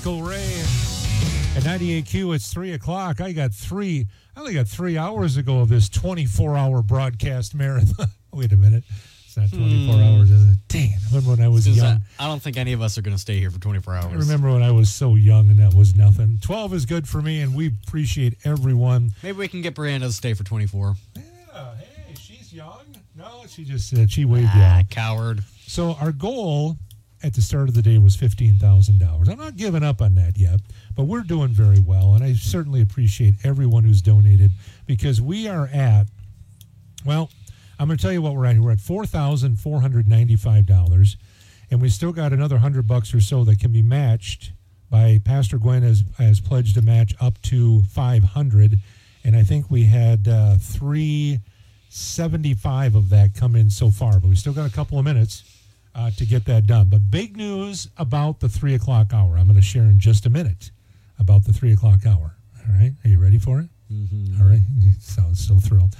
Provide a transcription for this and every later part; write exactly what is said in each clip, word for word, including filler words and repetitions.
Michael Ray. At ninety-eight Q, it's three o'clock. I got three, I only got three hours ago of this twenty-four hour broadcast marathon. Wait a minute. It's not twenty-four hmm. hours, is it? Dang it. I remember when I was young. I, I don't think any of us are going to stay here for twenty-four hours. I remember when I was so young and that was nothing. twelve is good for me, and we appreciate everyone. Maybe we can get Brianna to stay for twenty-four. Yeah, hey, she's young. No, she just said, she waved ah, you out. Coward. So our goal at the start of the day was fifteen thousand dollars. I'm not giving up on that yet, but we're doing very well, and I certainly appreciate everyone who's donated because we are at, well, I'm going to tell you what we're at. We're at four thousand four hundred ninety-five dollars, and we still got another one hundred bucks or so that can be matched by Pastor Gwen has, has pledged to match up to five hundred, and I think we had uh, three seventy-five of that come in so far, but we still got a couple of minutes uh, to get that done. But big news about the three o'clock hour. I'm going to share in just a minute about the three o'clock hour. All right, are you ready for it? Mm-hmm. All right, you sound so thrilled.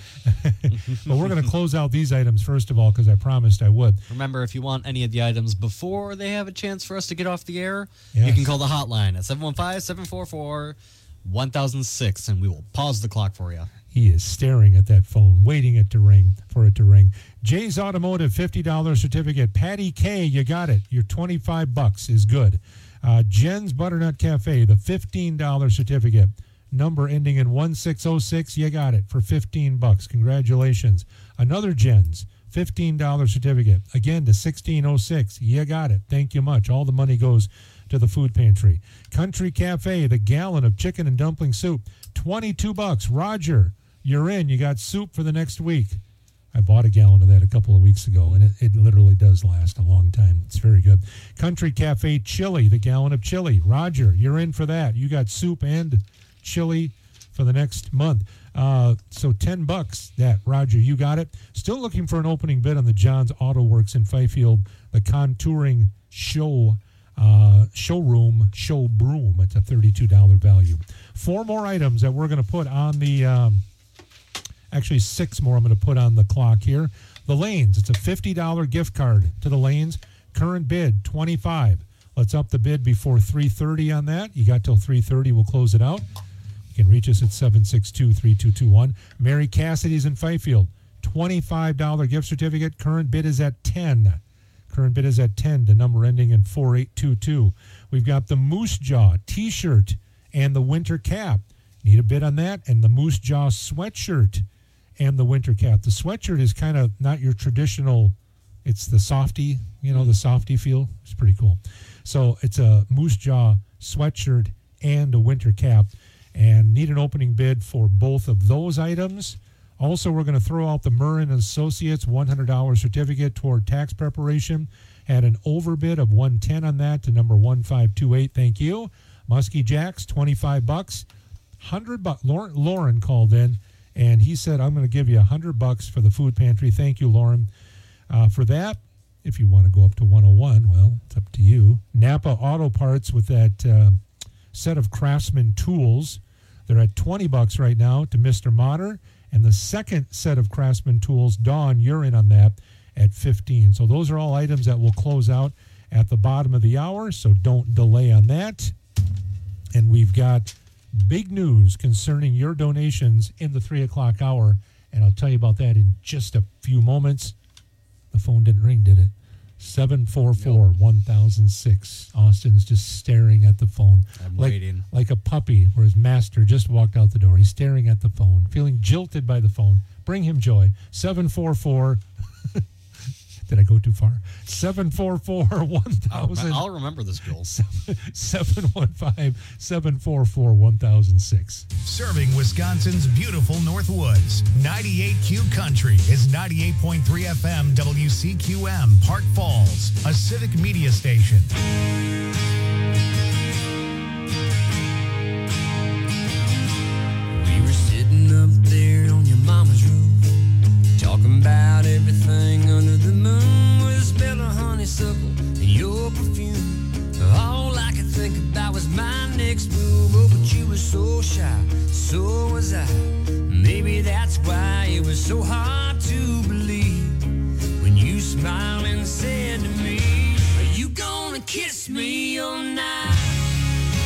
But we're going to close out these items first of all because I promised I would. Remember, if you want any of the items before they have a chance for us to get off the air, yes. you can call the hotline at seven one five, seven four four, one thousand six, and we will pause the clock for you. He is staring at that phone, waiting it to ring for it to ring. Jay's Automotive fifty dollars certificate. Patty K, you got it. Your twenty-five bucks is good. Uh, Jen's Butternut Cafe, the fifteen dollars certificate. Number ending in one six oh six, you got it for fifteen bucks. Congratulations. Another Jen's fifteen dollars certificate. Again to sixteen oh six, you got it. Thank you much. All the money goes to the food pantry. Country Cafe, the gallon of chicken and dumpling soup, twenty-two bucks. Roger, you're in. You got soup for the next week. I bought a gallon of that a couple of weeks ago, and it, it literally does last a long time. It's very good. Country Cafe chili, the gallon of chili. Roger, you're in for that. You got soup and chili for the next month. Uh, so ten bucks that, Roger, you got it. Still looking for an opening bid on the John's Auto Works in Fifield, the contouring show uh, showroom, show broom. It's a thirty-two dollars value. Four more items that we're going to put on the, um, actually six more I'm going to put on the clock here. The Lanes, it's a fifty dollars gift card to the Lanes. Current bid, twenty-five dollars. Let's up the bid before three thirty on that. You got till three thirty. We'll close it out. You can reach us at seven six two, three two two one. Mary Cassidy's in Fifield. twenty-five dollars gift certificate. Current bid is at ten dollars. Current bid is at ten. The number ending in four eight two two. We've got the Moose Jaw T-shirt and the winter cap. Need a bid on that. And the Moose Jaw sweatshirt and the winter cap. The sweatshirt is kind of not your traditional, it's the softy, you know, the softy feel. It's pretty cool. So it's a Moose Jaw sweatshirt and a winter cap, and need an opening bid for both of those items. Also, we're going to throw out the Murrin Associates one hundred dollars certificate toward tax preparation. Had an overbid of one ten on that to number one five two eight. Thank you. Muskie Jacks, twenty-five bucks. one hundred bucks. Lauren, Lauren called in, and he said, I'm going to give you one hundred bucks for the food pantry. Thank you, Lauren, uh, for that. If you want to go up to one oh one, well, it's up to you. Napa Auto Parts with that uh, set of Craftsman tools. They're at twenty bucks right now to Mister Motter. And the second set of Craftsman tools, Dawn, you're in on that at fifteen. So those are all items that will close out at the bottom of the hour, so don't delay on that. And we've got big news concerning your donations in the three o'clock hour, and I'll tell you about that in just a few moments. The phone didn't ring, did it? seven four four, one thousand six. Austin's just staring at the phone. I'm like, waiting. Like a puppy where his master just walked out the door. He's staring at the phone, feeling jilted by the phone. Bring him joy. seven four four. Did I go too far? seven four four, one thousand. I'll remember this, Bill. seven one five, seven four four, one thousand six. Serving Wisconsin's beautiful Northwoods. ninety-eight Q Country is ninety-eight point three F M W C Q M, Park Falls, a civic media station. We were sitting up there on your mama's roof, talking about everything under the moon with a smell of honeysuckle and your perfume. All I could think about was my next move. Oh, but you were so shy, so was I. Maybe that's why it was so hard to believe when you smiled and said to me, are you gonna kiss me all night?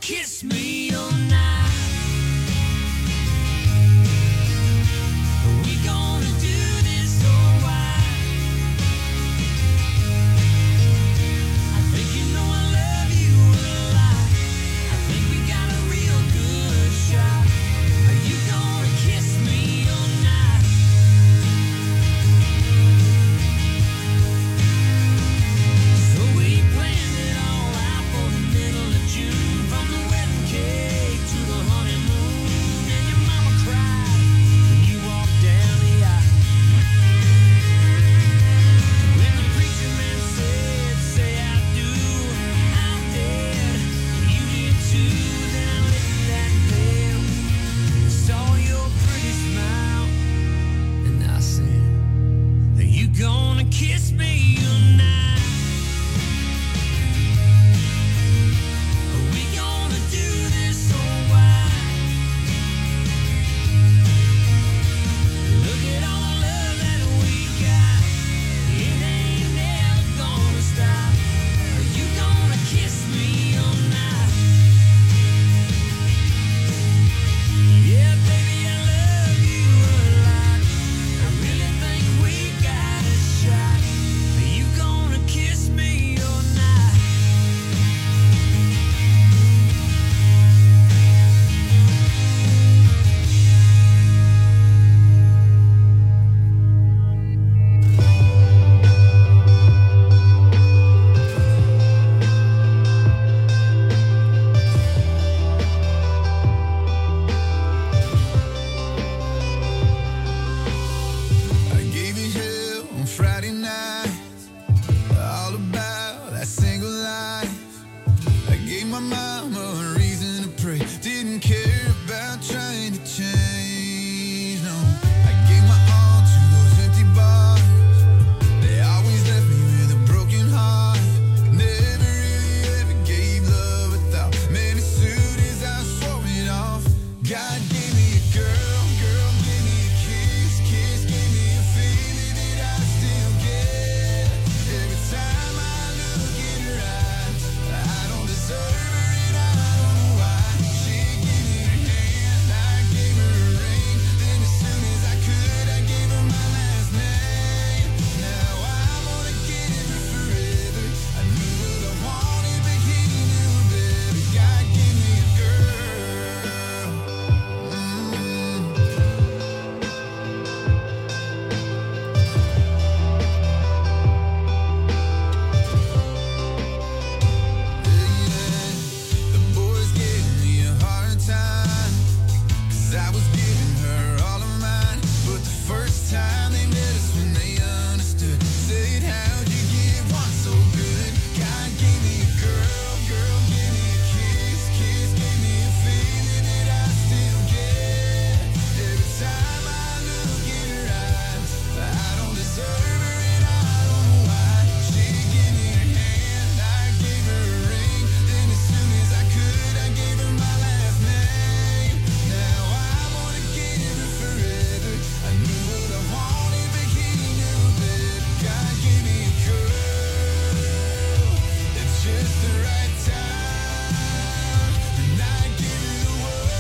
kiss me all night? Are we gonna do this or why? I think you know I love you a lot. I think we got a real good shot. Are you gonna kiss me all night? So we planned it all out for the middle of June, from the wedding cake to the honeymoon. And your mama cried when you walked down the aisle. When the preacher man said, "Say I do," I did. You did too. Then I lifted that veil, saw your pretty smile, and I said, "Are you gonna kiss me tonight? Are we gonna do this or why? Look at all the love that we got. It ain't never gonna stop. Are you gonna kiss me all night? Yeah, baby, I love you a lot. I really think we got a shot. Are you gonna kiss me all night? I gave you hell on Friday night, all about that single life. I gave my mama a reason to pray, didn't care about trying to change, no. I gave my all to those empty bars, they always left me with a broken heart. Never really ever gave love a thought, man, as soon as I swore it off. God gave me a girl, girl gave me a kiss, kiss gave me a feeling that I still get. Every time I look in her eyes, I don't deserve her and I don't know why. She gave me her hand, I gave her a ring, then as soon as I could, I gave her my last name. Now I wanna give her forever. I knew what I wanted, but he knew better. God gave me a girl. Mm. The boys gave me a hard time, 'cause I was giving her all of mine. But the first time they met us, when they understood, said, "How'd you get one so good?" God gave me a girl, girl gave me a kiss, kiss gave me a feeling that I still get. Every time I look in her eyes, I don't deserve her and I don't know why. She gave me her hand, I gave her a ring, then as soon as I could, I gave her my last name. Now I wanna give her forever. I knew what I wanted, but he knew better. God gave me a girl at just the right time, and I give her the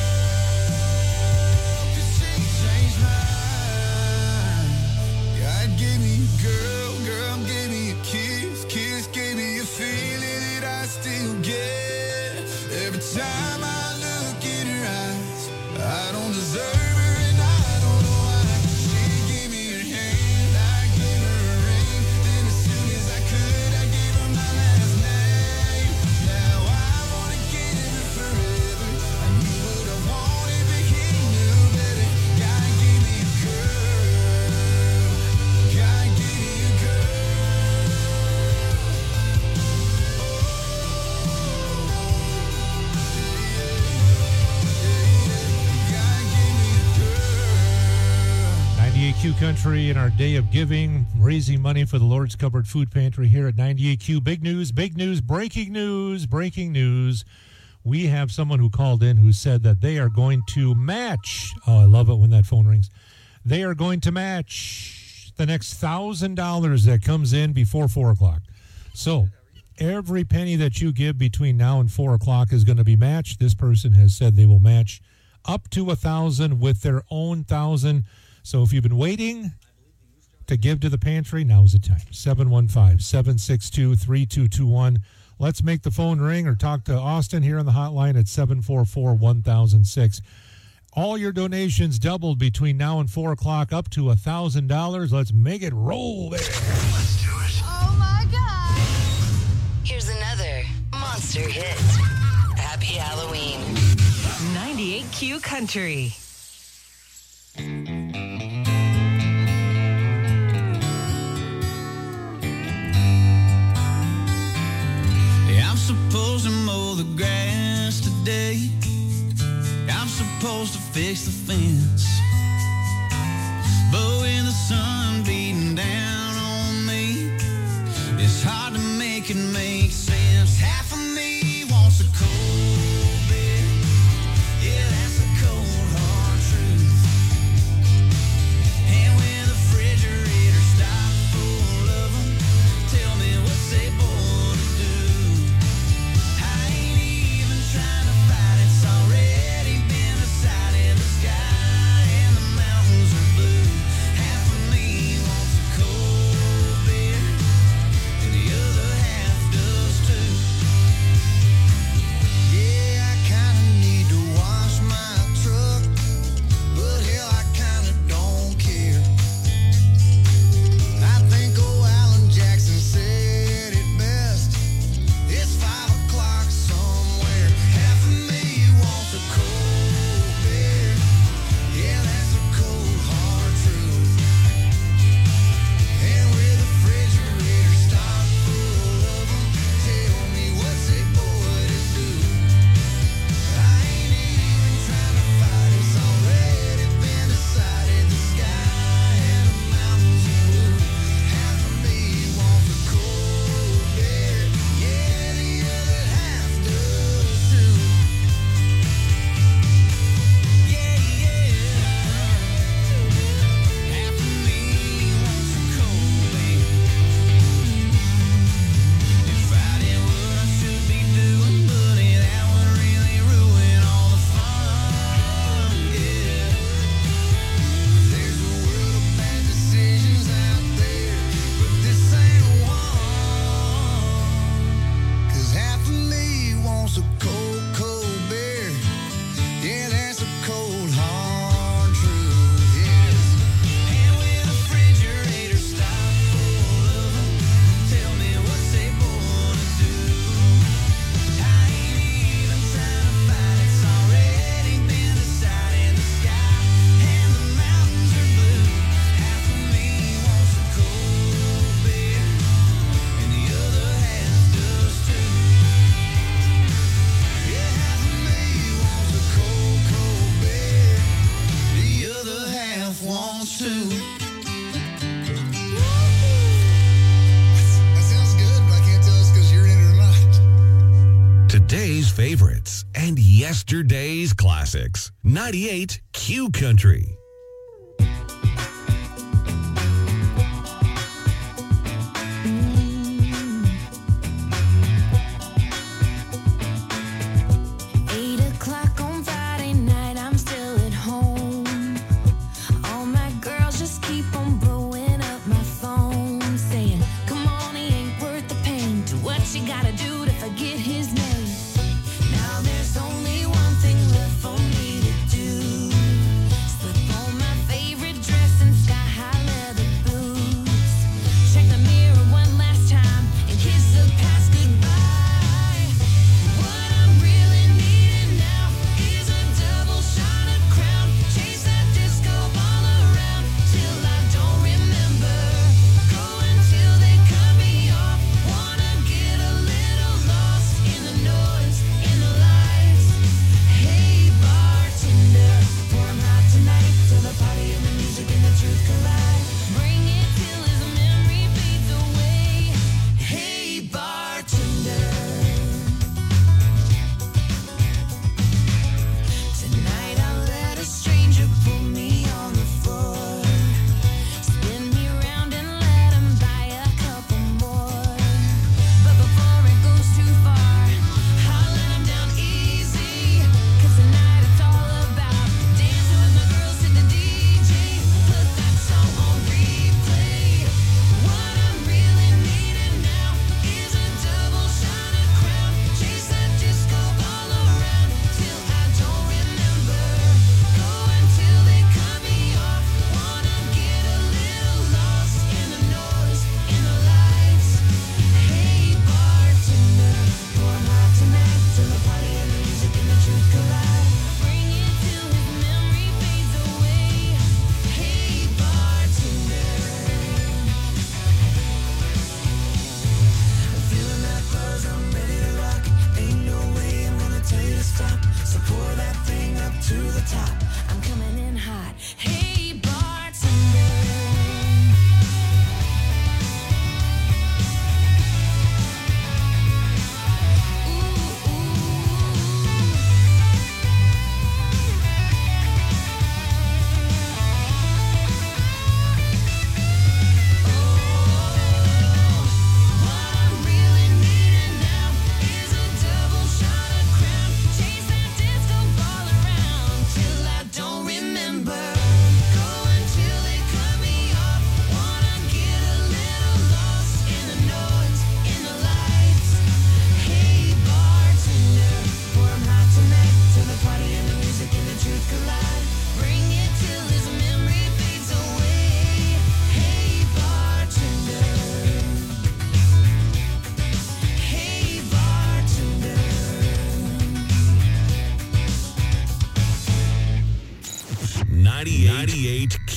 world, 'cause she changed mine. God gave me a girl, girl gave me a kiss, kiss gave me a feeling that I still get. Every time I look in her eyes, I don't deserve her and I don't know why. She gave me her hand, I gave her a ring, then as soon as I could, I gave her my last name. Now I wanna give her forever. I knew what I wanted, but he knew better. God gave me a girl. God gave me a girl. God gave me a girl. ninety-eight Q Country in our day of giving, raising money for the Lord's Cupboard Food Pantry here at ninety-eight Q. Big news, big news, breaking news, breaking news. We have someone who called in who said that they are going to match. Oh, I love it when that phone rings. They are going to match the next one thousand dollars that comes in before four o'clock. So Every penny that you give between now and four o'clock is going to be matched. This person has said they will match up to a thousand with their own thousand. So if you've been waiting to give to the pantry, now's the time. seven one five, seven six two, three two two one. Let's make the phone ring or talk to Austin here on the hotline at seven four four, one thousand six. All your donations doubled between now and four o'clock, up to one thousand dollars. Let's make it roll there. Let's do it. Oh, my God. Here's another monster hit. Happy Halloween. ninety-eight Q Country. I'm supposed to mow the grass today. I'm supposed to fix the fence. But with the sun beating down on me, it's hard to make it make sense. Half of me wants a cold beer. Yeah, that's a cold, hard truth. And when the refrigerator stocked full of them, tell me what's they born to do. I ain't even trying to fight, it's already been decided. The sky and the mountains are blue. Half of me wants a cold beer, and the other half does too. Yeah, I kinda need to wash my truck, but hell, I kinda don't care. I think old Alan Jackson said it best. It's five o'clock somewhere. Half of me wants a cold beer. Yeah, that's a cold, hard truth. And with the refrigerator stocked full of them, tell me what's a boy to do. I ain't even trying to fight, it's already been decided. The sky and the mountains are blue. Half of me wants a cold beer. Yeah, the other half does too. Yeah, yeah. Half of me wants a cold beer. If I did what I should be doing, buddy, that would really ruin all the fun. Yeah. There's a world of bad decisions out there, but this ain't one. 'Cause half of me wants a cold, cold beer. Yeah, that's a cold, hard truth, yes. And with the refrigerator stocked full of them, tell me what's they born to do. I ain't even trying to fight, it's already been decided. The sky and the mountains are blue. Half of me wants a cold beer, and the other half does too. Yeah, half of me wants a cold, cold beer. The other half wants to. That sounds good, but I can't tell it's because you're in it or not. Today's favorites and yesterday's classics. ninety-eight Q Country. Eight o'clock on Friday night, I'm still at home. All my girls just keep on blowing up my phone, saying, come on, he ain't worth the pain. Do what you gotta do to forget his name. Now there's only one thing left for me to do. Slip on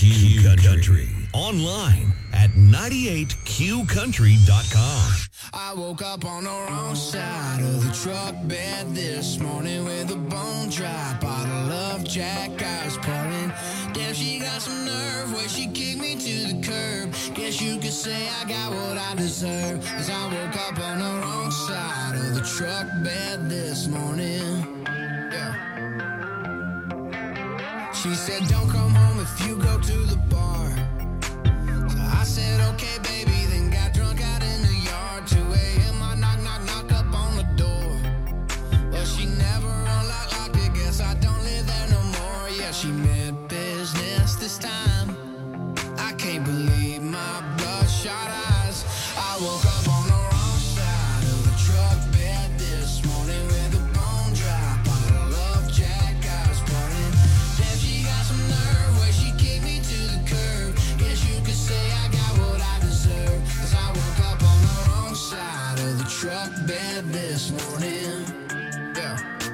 Q Country. Online at ninety-eight Q country dot com. I woke up on the wrong side of the truck bed this morning with a bone dry bottle of Jack I was pouring. Damn, she got some nerve where she kicked me to the curb. Guess you could say I got what I deserve, 'cause I woke up on the wrong side of the truck bed this morning. Yeah. She said, don't come home if you go to the bar. So I said, okay, baby, then got drunk out in the yard. two a.m. I knock, knock, knock up on the door. But she never unlocked, locked it. Guess I don't live there no more. Yeah, she meant business this time. I can't believe my bloodshot eyes. I woke up on the wrong side of the truck bed this morning with a bone dry bottle of Jack I was pouring. Damn, she got some nerve where she kicked me to the curb. Guess you could say I got what I deserve, 'cause I woke up on the wrong side of the truck bed this morning. Yeah.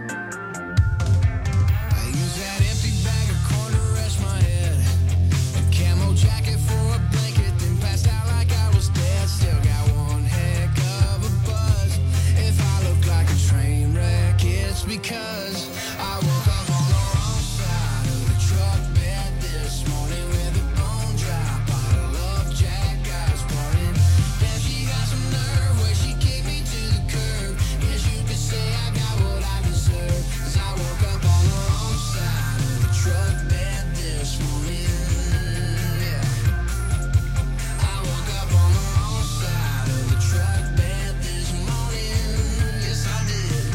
I use that empty bag of corn to rest my head, a camo jacket for a blanket, then passed out like I was dead. Still got one heck of a buzz. If I look like a train wreck, it's because I woke up on the wrong side of the truck bed this morning with a bone dry bottle of Jack I was pouring. Damn, she got some nerve where she kicked me to the curb. Guess you could say I got what I deserve, 'cause I woke up on the wrong side of the truck bed this morning. Yeah. I woke up on the wrong side of the truck bed this morning. Yes, I did.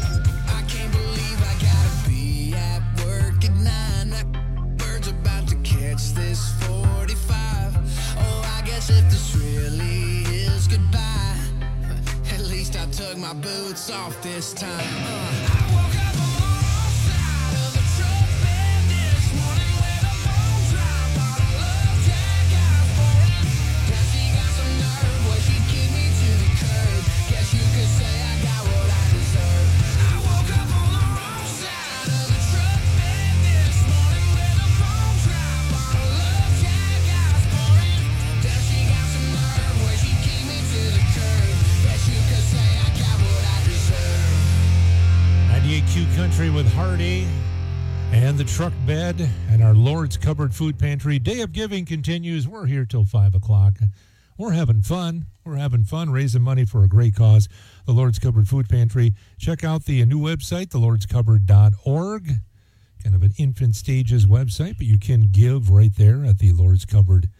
I can't believe I gotta be at work at nine. That bird's about to catch this forty-five. Oh, I guess if this really is goodbye, at least I took my boots off this time. Uh, I woke up on the wrong side of the truck bed this morning with a bone dry bottle of Jack I was pouring. Now she got some nerve where she kicked me to the curb. Guess you could say I got what I deserve. I woke up on the wrong side of the truck bed this morning with a bone dry bottle of Jack I was pouring. Now she got some nerve where she kicked me to the curb. Guess you could say I got what I deserve. ninety-eight Q Country with Hardy and the truck bed and our Lord's Cupboard Food Pantry. Day of Giving continues. We're here till five o'clock. We're having fun. We're having fun raising money for a great cause, the Lord's Cupboard Food Pantry. Check out the new website, the lords cupboard dot org. Kind of an infant stages website, but you can give right there at the lords cupboard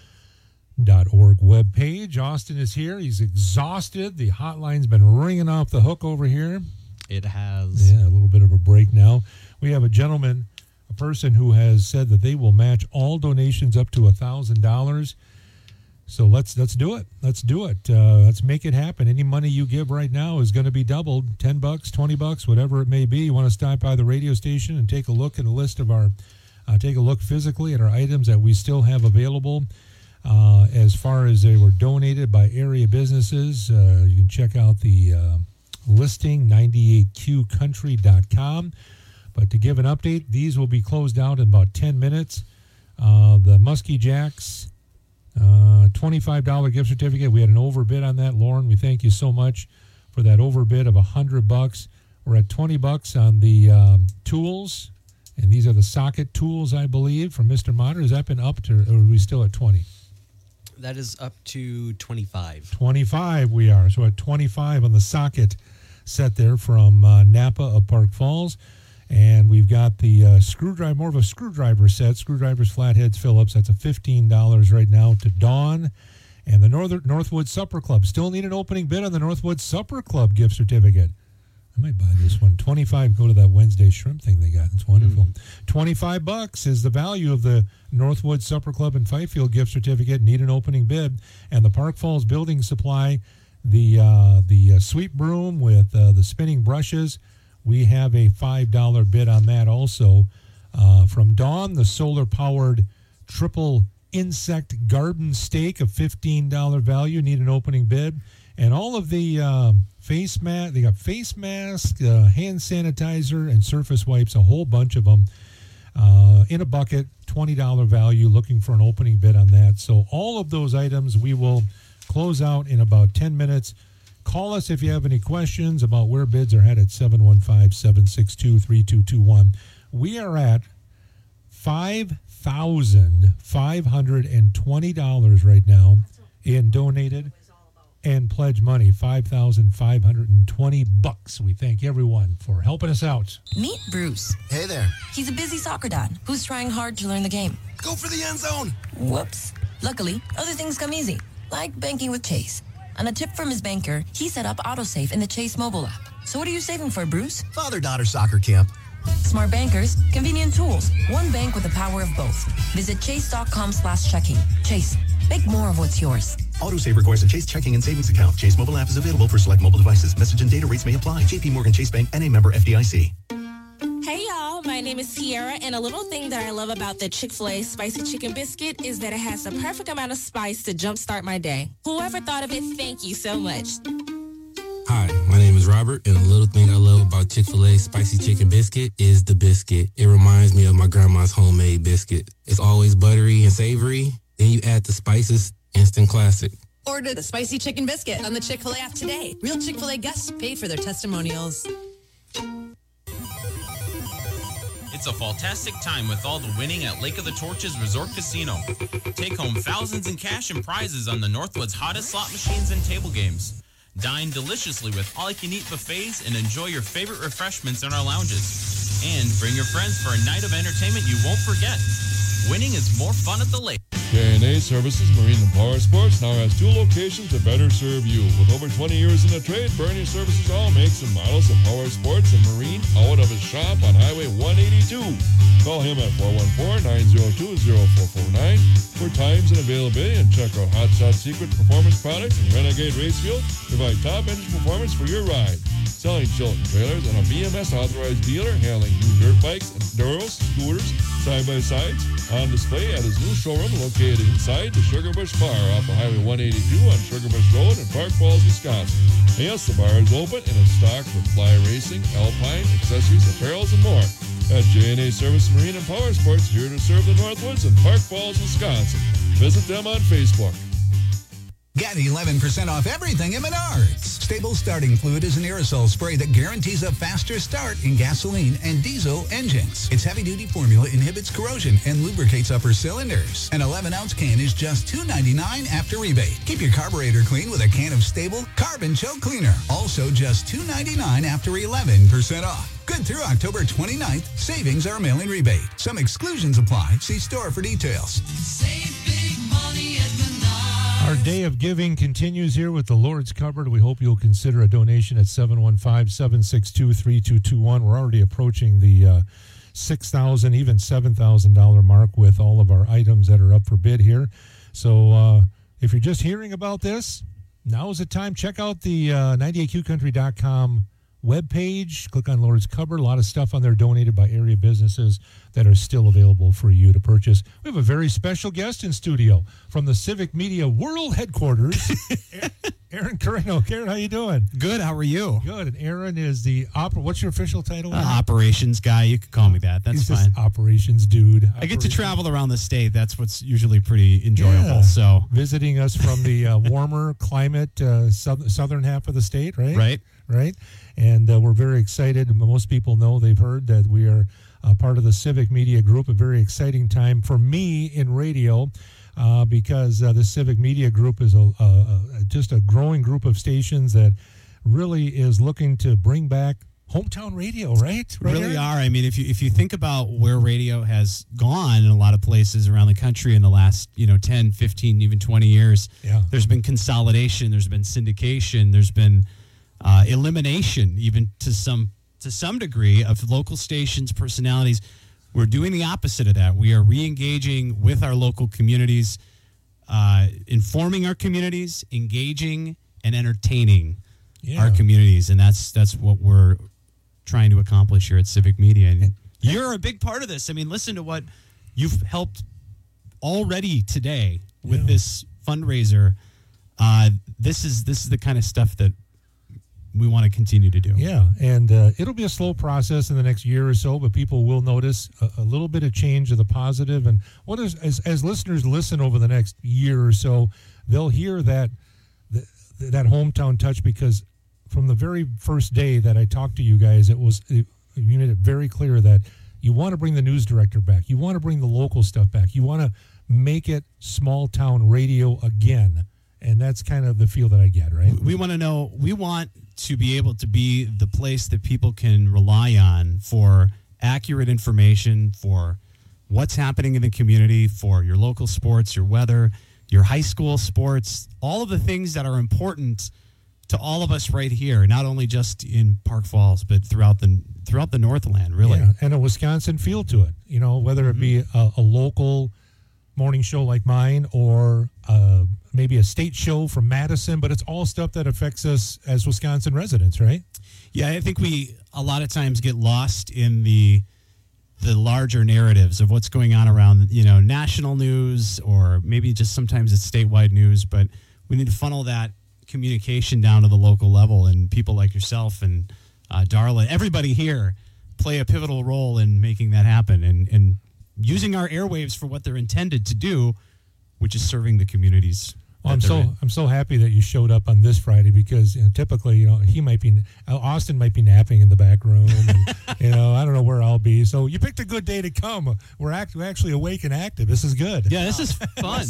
dot org webpage. Austin is here. He's exhausted. The hotline's been ringing off the hook over here. It has. Yeah, a little bit of a break now. We have a gentleman, a person who has said that they will match all donations up to one thousand dollars. So let's let's do it. Let's do it. Uh, let's make it happen. Any money you give right now is going to be doubled. ten bucks, twenty bucks, whatever it may be. You want to stop by the radio station and take a look at a list of our, uh, take a look physically at our items that we still have available. Uh, as far as they were donated by area businesses, uh, you can check out the uh, listing, ninety-eight Q country dot com. But to give an update, these will be closed out in about ten minutes. Uh, the Muskie Jacks, uh, twenty-five dollars gift certificate. We had an overbid on that, Lauren. We thank you so much for that overbid of one hundred bucks. We're at twenty bucks on the um, tools, and these are the socket tools, I believe, from Mister Motter. Has that been upped, or, or are we still at twenty? That is up to twenty-five. twenty-five we are. So at twenty-five on the socket set there from uh, Napa of Park Falls. And we've got the uh, screwdriver, more of a screwdriver set, screwdrivers, flatheads, Phillips. That's a fifteen dollars right now to Dawn. And the Northern Northwood Supper Club. Still need an opening bid on the Northwood Supper Club gift certificate. I might buy this one. twenty-five, go to that Wednesday shrimp thing they got. It's wonderful. Mm. twenty-five bucks is the value of the Northwood Supper Club and Fifield gift certificate. Need an opening bid. And the Park Falls Building Supply, the uh, the uh, sweep broom with uh, the spinning brushes. We have a five dollars bid on that also. Uh, from Dawn, the solar-powered triple insect garden stake of fifteen dollars value. Need an opening bid. And all of the um, face mask, they got face mask, uh, hand sanitizer, and surface wipes, a whole bunch of them. uh, in a bucket, twenty dollars value, looking for an opening bid on that. So all of those items we will close out in about ten minutes. Call us if you have any questions about where bids are at at seven one five, seven six two, three two two one. We are at five thousand five hundred twenty dollars right now in donated and pledge money. five thousand five hundred twenty bucks. We thank everyone for helping us out. Meet Bruce. Hey there. He's a busy soccer dad who's trying hard to learn the game. Go for the end zone. Whoops. Luckily, other things come easy, like banking with Chase. On a tip from his banker, he set up AutoSave in the Chase mobile app. So what are you saving for, Bruce? Father-daughter soccer camp. Smart bankers, convenient tools. One bank with the power of both. Visit chase.com slash checking. Chase, make more of what's yours. AutoSave requires a Chase checking and savings account. Chase mobile app is available for select mobile devices. Message and data rates may apply. J P Morgan Chase Bank, N A member F D I C. Hey y'all, my name is Sierra, and a little thing that I love about the Chick-fil-A Spicy Chicken Biscuit is that it has the perfect amount of spice to jumpstart my day. Whoever thought of it, thank you so much. Hi, my name is Robert, and a little thing I love about Chick-fil-A Spicy Chicken Biscuit is the biscuit. It reminds me of my grandma's homemade biscuit. It's always buttery and savory. Then you add the spices, instant classic. Order the Spicy Chicken Biscuit on the Chick-fil-A app today. Real Chick-fil-A guests paid for their testimonials. It's a fantastic time with all the winning at Lake of the Torches Resort Casino. Take home thousands in cash and prizes on the Northwood's hottest slot machines and table games. Dine deliciously with all-you-can-eat buffets and enjoy your favorite refreshments in our lounges. And bring your friends for a night of entertainment you won't forget. Winning is more fun at the lake. J and A Services Marine and Power Sports now has two locations to better serve you. With over twenty years in the trade, Bernie Services all makes and models of power sports and marine out of his shop on Highway one eighty-two. Call him at four one four, nine zero two, zero four four nine for times and availability, and check out Hot Shot Secret Performance Products and Renegade Racefield. Provide top engine performance for your ride. Selling Chilton trailers and a B M S authorized dealer, handling new dirt bikes, enduros, scooters, side-by-sides, on display at his new showroom located inside the Sugar Bush Bar off of Highway one eighty-two on Sugar Bush Road in Park Falls, Wisconsin. And yes, the bar is open and is stocked with fly racing, alpine, accessories, apparels, and more. At J and A Service Marine and Power Sports, here to serve the Northwoods in Park Falls, Wisconsin. Visit them on Facebook. Get eleven percent off everything at Menards. Stable Starting Fluid is an aerosol spray that guarantees a faster start in gasoline and diesel engines. Its heavy-duty formula inhibits corrosion and lubricates upper cylinders. An eleven-ounce can is just two ninety-nine after rebate. Keep your carburetor clean with a can of Stable Carbon Choke Cleaner. Also just two ninety-nine after eleven percent off. Good through October twenty-ninth. Savings are mail-in rebate. Some exclusions apply. See store for details. Save big money at Menards. Our day of giving continues here with the Lord's Cupboard. We hope you'll consider a donation at seven one five, seven six two, three two two one. We're already approaching the uh, six thousand dollars, even seven thousand dollars mark with all of our items that are up for bid here. So uh, if you're just hearing about this, now is the time. Check out the uh, ninety-eight Q country dot com webpage. Click on Lord's Cupboard. A lot of stuff on there donated by area businesses that are still available for you to purchase. We have a very special guest in studio from the Civic Media World Headquarters, Aaron Carreno. Aaron, how you doing? Good. How are you? Good. And Aaron is the opera. What's your official title? Uh, operations guy. You could call me that. That's He's fine. This operations dude. I get to travel around the state. That's what's usually pretty enjoyable. Yeah. So visiting us from the uh, warmer climate, uh, south, southern half of the state, right? Right. Right. And uh, we're very excited. Most people know, they've heard that we are uh, part of the Civic Media Group. A very exciting time for me in radio uh, because uh, the Civic Media Group is a, a, a just a growing group of stations that really is looking to bring back hometown radio, right? right really Aaron? are. I mean, if you if you think about where radio has gone in a lot of places around the country in the last, you know, ten, fifteen, even twenty years, yeah. There's been consolidation, there's been syndication, there's been uh, elimination, even to some to some degree, of local stations, personalities. We're doing the opposite of that. We are re-engaging with our local communities, uh, informing our communities, engaging and entertaining yeah. our communities, and that's that's what we're trying to accomplish here at Civic Media. And you're a big part of this. I mean, listen to what you've helped already today with yeah. this fundraiser. Uh, this is this is the kind of stuff that we want to continue to do. Yeah, and uh, it'll be a slow process in the next year or so, but people will notice a, a little bit of change of the positive. And what is as, as listeners listen over the next year or so, they'll hear that the, that hometown touch, because from the very first day that I talked to you guys, it was it, you made it very clear that you want to bring the news director back, you want to bring the local stuff back, you want to make it small town radio again. And that's kind of the feel that I get, right? We want to know, we want to be able to be the place that people can rely on for accurate information, for what's happening in the community, for your local sports, your weather, your high school sports, all of the things that are important to all of us right here, not only just in Park Falls, but throughout the throughout the Northland, really. Yeah, and a Wisconsin feel to it, you know, whether it be a, a local morning show like mine or uh, maybe a state show from Madison, but it's all stuff that affects us as Wisconsin residents, right? Yeah, I think we a lot of times get lost in the the larger narratives of what's going on around, you know, national news, or maybe just sometimes it's statewide news, but we need to funnel that communication down to the local level, and people like yourself and uh, Darla, everybody here play a pivotal role in making that happen, and, and using our airwaves for what they're intended to do, which is serving the communities. Well, I'm so in. I'm so happy that you showed up on this Friday, because you know, typically, you know, he might be Austin might be napping in the back room, and, you know, I don't know where I'll be. So you picked a good day to come. We're act- we're actually awake and active. This is good. Yeah, this is fun.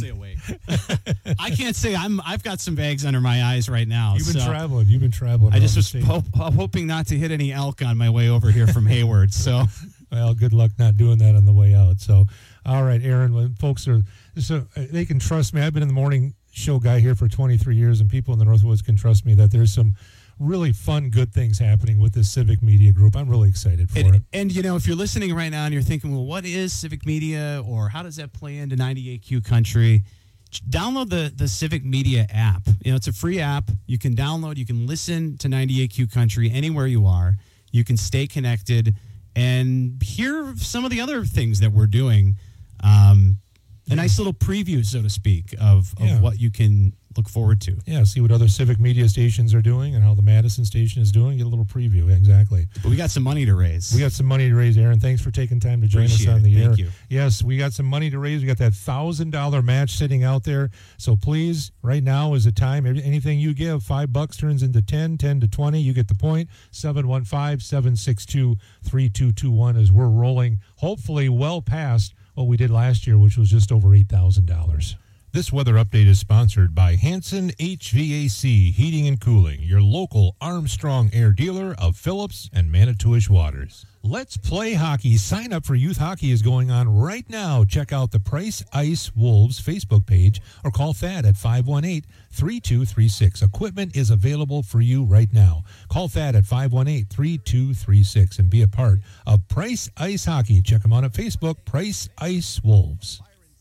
I can't say I'm. I've got some bags under my eyes right now. You've been so traveling. You've been traveling. I just was ho- hoping not to hit any elk on my way over here from Hayward. So, well, good luck not doing that on the way out. So, all right, Aaron, when folks are so they can trust me. I've been in the morning show guy here for twenty-three years, and people in the Northwoods can trust me that there's some really fun, good things happening with this Civic Media Group. I'm really excited for and, it. And, you know, if you're listening right now and you're thinking, well, what is Civic Media, or how does that play into ninety-eight Q Country? Download the, the Civic Media app. You know, it's a free app. You can download, you can listen to ninety-eight Q Country anywhere you are. You can stay connected and hear some of the other things that we're doing. Um, a nice little preview, so to speak, of, of Yeah. what you can look forward to. Yeah, see what other Civic Media stations are doing and how the Madison station is doing. Get a little preview. Exactly. But we got some money to raise. We got some money to raise, Aaron. Thanks for taking time to join Appreciate us on it. the air. Thank you. Yes, we got some money to raise. We got that one thousand dollars match sitting out there. So please, right now is the time. Anything you give, five bucks turns into ten, ten to twenty. You get the point. seven one five, seven six two, three two two one as we're rolling, hopefully well past what we did last year, which was just over eight thousand dollars. This weather update is sponsored by Hanson H V A C Heating and Cooling, your local Armstrong Air dealer of Phillips and Manitowish Waters. Let's play hockey. Sign up for youth hockey is going on right now. Check out the Price Ice Wolves Facebook page or call Thad at five one eight, three two three six. Equipment is available for you right now. Call Thad at five one eight, three two three six and be a part of Price Ice Hockey. Check them out on Facebook, Price Ice Wolves.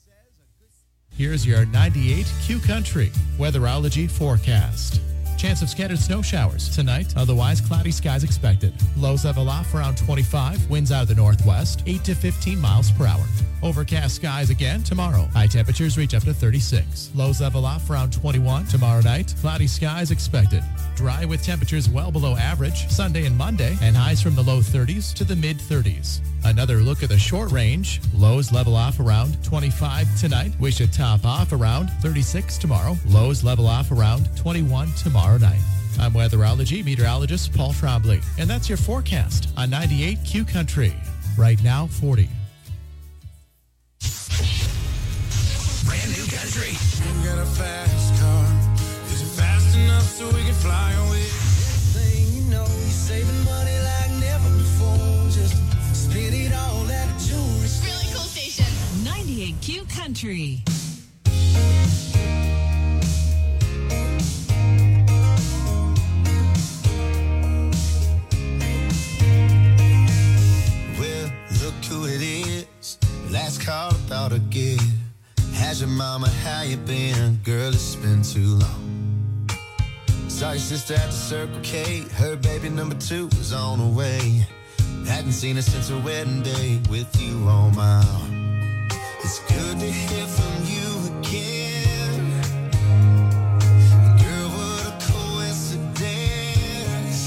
Here's your ninety-eight Q Country weatherology forecast. Chance of scattered snow showers tonight, otherwise cloudy skies expected. Lows level off around twenty-five, winds out of the northwest, eight to fifteen miles per hour. Overcast skies again tomorrow. High temperatures reach up to thirty-six. Lows level off around twenty-one. Tomorrow night, cloudy skies expected. Dry with temperatures well below average Sunday and Monday, and highs from the low thirties to the mid thirties. Another look at the short range. Lows level off around twenty-five tonight. We should top off around thirty-six tomorrow. Lows level off around twenty-one tomorrow night. I'm weatherology meteorologist Paul Trombley, and that's your forecast on ninety-eight Q Country. Right now, forty. Brand new country. You got a fast car. Is it fast enough so we can fly away? Thing you know, you're saving money like never before. Just spend it all at a jewelry. Really cool station. ninety-eight Q Country. Well, look who it is. Last call about a gig. How's your mama? How you been? Girl, it's been too long. Saw your sister at the Circle K. Her baby number two was on the way. Hadn't seen her since her wedding day with you on my arm. It's good to hear from you again. Girl, what a coincidence.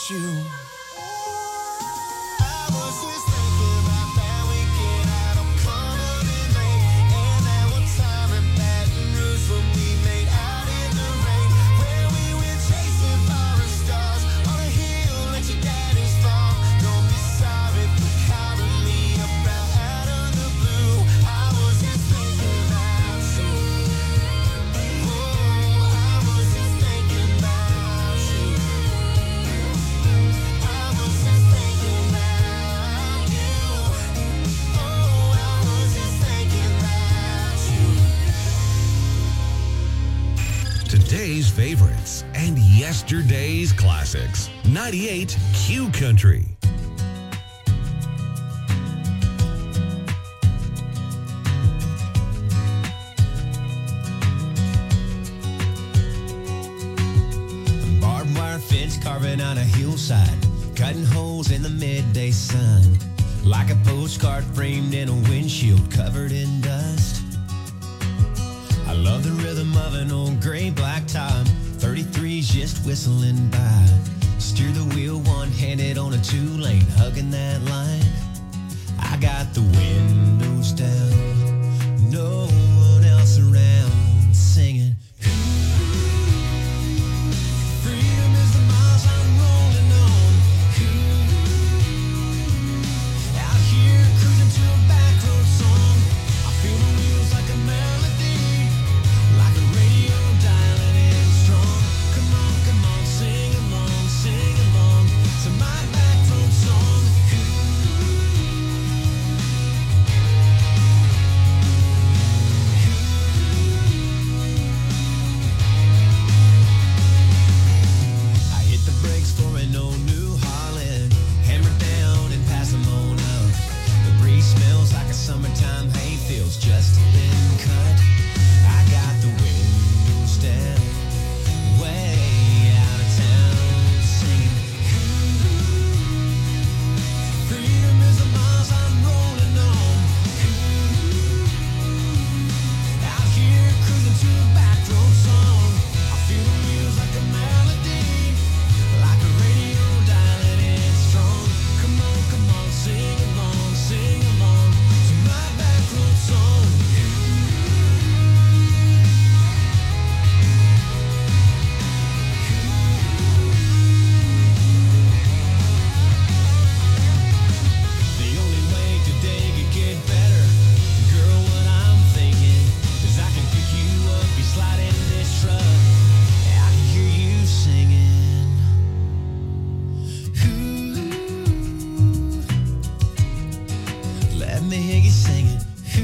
about you. I was just thinking about that weekend out on Cumberland Lake, and that one time at Baton Rouge when we made out in the rain, where we went chasing forest stars on a hill at your daddy's farm. Don't be sorry for calling me about out of the blue. I was just thinking about you. Oh, I was just thinking about you. I was just thinking about you. Oh, I was just thinking about you. Today's favorites and yesterday's classics. ninety-eight Q Country. Barbed wire fence carving on a hillside, cutting holes in the midday sun, like a postcard framed in a windshield covered in dust. I love the rhythm of an old gray black top, thirty-three's just whistling by. Steer the wheel one-handed on a two-lane, hugging that line. I got the windows down, no one else around, singing. Freedom is the miles I'm rolling on. Out here cruising to a back road song. I feel the wheels like a melody, like a radio dialing in strong. Come on, come on, sing along, sing along to my back road song. I hit the brakes for an old New Holland, hammer down and pass them on up. The breeze smells like a summertime hayfield's just been cut. I got the windows down, way out of town, singing. Freedom is the miles I'm rolling on. Out here cruising to a back road song. I feel the wheels like a melody, like a radio dialing in strong. Come on, come on, sing along, sing along to my back road song. The only way today could get better, girl, what I'm thinking is I can pick you up, be sliding in this truck. I can hear you singing. Ooh, let me hear you singing.